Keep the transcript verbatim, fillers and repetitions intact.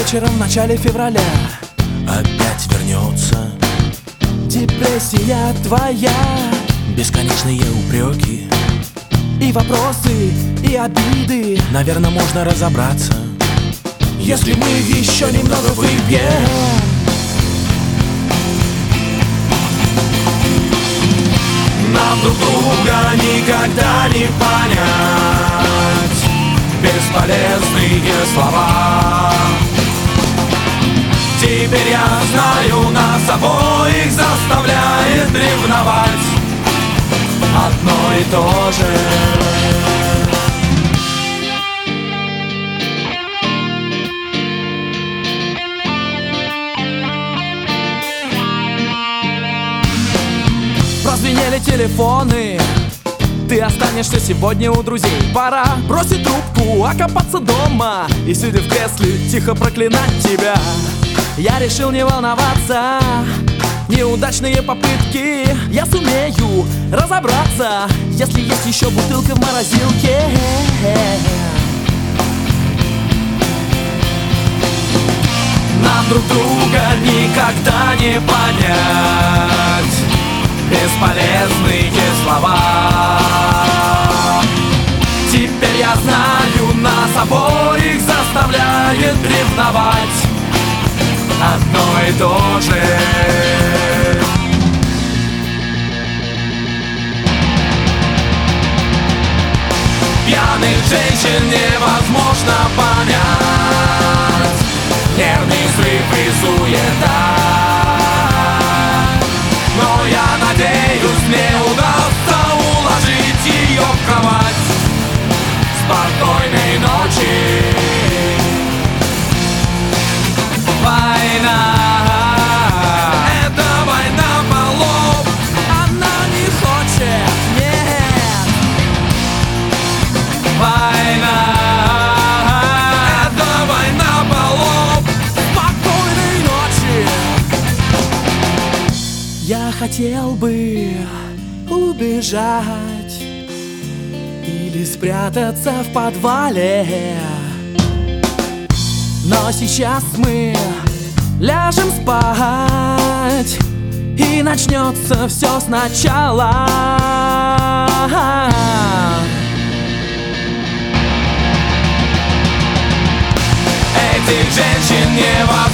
вечером в начале февраля опять вернется депрессия твоя. бесконечные упреки И вопросы, и обиды. Наверное, можно разобраться, Если мы еще немного выпьем. нам друг друга никогда не понять. Бесполезные слова. Теперь я знаю, нас обоих заставляет ревновать одно и то же. Прозвенели телефоны. Ты останешься сегодня у друзей. Пора бросить трубку, окопаться дома и, сидя в кресле, тихо проклинать тебя. Я решил не волноваться. Неудачные попытки я сумею разобраться, если есть еще бутылка в морозилке. Нам друг друга никогда не понять. Бесполезные слова. Теперь я знаю, нас обоих заставляет ревновать одно и то же. Пьяных женщин невозможно понять. Нервный срыв и суета. Но я надеюсь, мне удастся уложить ее в кровать. Спокойной ночи. Война, это война полов. Она не хочет, нет. Война, это война полов. Спокойной ночи. Я хотел бы убежать или спрятаться в подвале, но сейчас мы ляжем спать, и начнется все сначала. Этих женщин невозможно